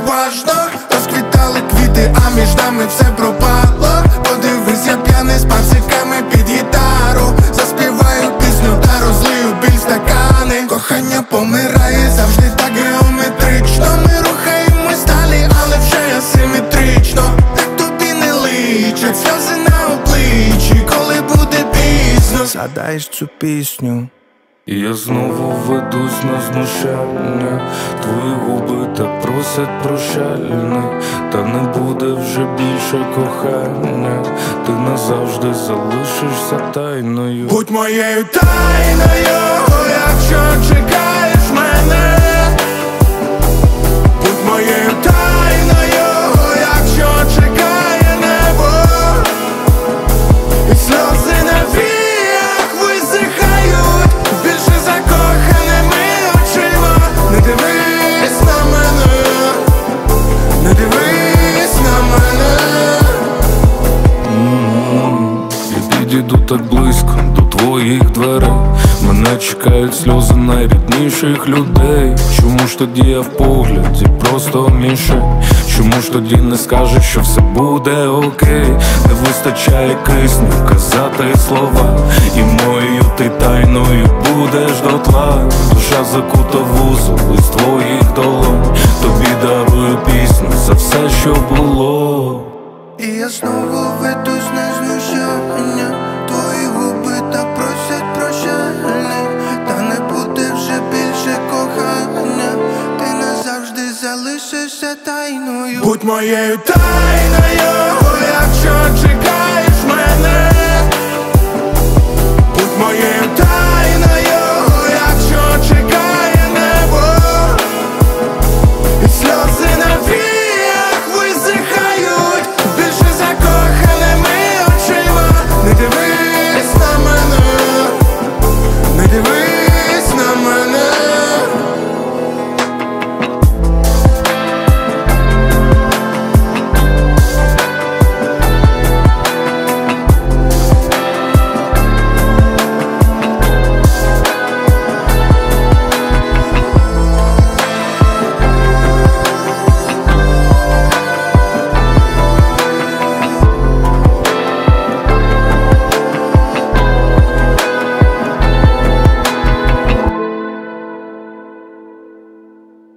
уважно. Розквітали квіти, а між нами все пропало. Подивись, я п'яний з пациками під гітару. Заспіваю пісню та розлию біль стакани. Кохання помирає завжди так геометрично. Ми рухаємось далі, але вже асиметрично. Так тобі не личать сльози на обличчі, коли буде пізно. Згадаєш цю пісню І я знову ведусь на знущання. Твої губи так просять прощальне. Та не буде вже більше кохання. Ти назавжди залишишся тайною. Будь моєю тайною, якщо чекаєш мене. Будь моєю тайною, якщо чекає небо. І сльози на віях висихають більше закоханими очима. Не дивись на мене, не дивись на мене. Я підійду так близько до твоїх дверей. Мене чекають сльози найрідніших людей. Чому ж тоді я в погляді просто мішень? Чому ж тоді не скажеш, що все буде окей? Не вистачає кисню казати слова. І моєю ти тайною будеш дотла. Душа закута в вузол із твоїх долонь. Тобі дарую пісню за все, що було. І я знову ведусь на знущання. Твої губи так просять прощальне. Та не буде вже більше кохання. Ти назавжди залишишся тайною. Будь моєю тайною, якщо чекаєш мене. Будь моєю тайною.